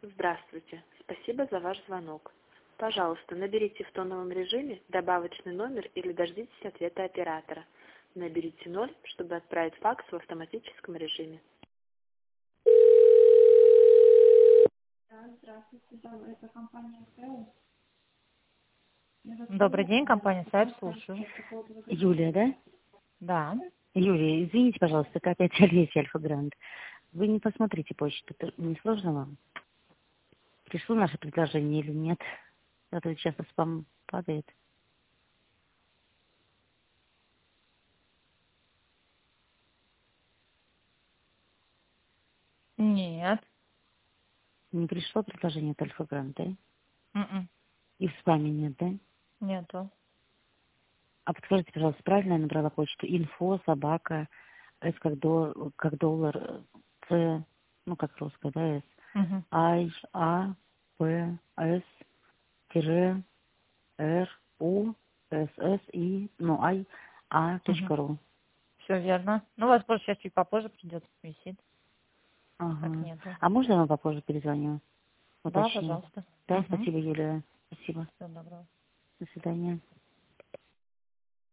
Здравствуйте. Спасибо за ваш звонок. Пожалуйста, наберите в тоновом режиме добавочный номер или дождитесь ответа оператора. Наберите 0, чтобы отправить факс в автоматическом режиме. Да, здравствуйте, да, это компания СЭО. Добрый день, компания Сайп, слушаю. Юлия, да? Да. Юлия, извините, пожалуйста, это опять Олеся Альфа-Грант. Вы не посмотрите почту, не сложно вам? Пришло наше предложение или нет? А то часто спам падает. Нет. Не пришло предложение от Альфа-Грант, да? М-м. И в спаме нет, да? Нету. А подскажите, пожалуйста, правильно я набрала почту? Инфо, собака, С как доллар, С, ну как русская, да, С. Мгм. I, А, П, С, тире, Р, У, С, И, ну, I, А, Мгм. точка ру. Все верно. Ну, у вас просто сейчас чуть попозже придет, висит. Так Ага. нету. А можно я вам попозже перезвоню? Да, Уточню. пожалуйста. Да, Угу. спасибо, Юлия. Спасибо. Всего доброго. До свидания.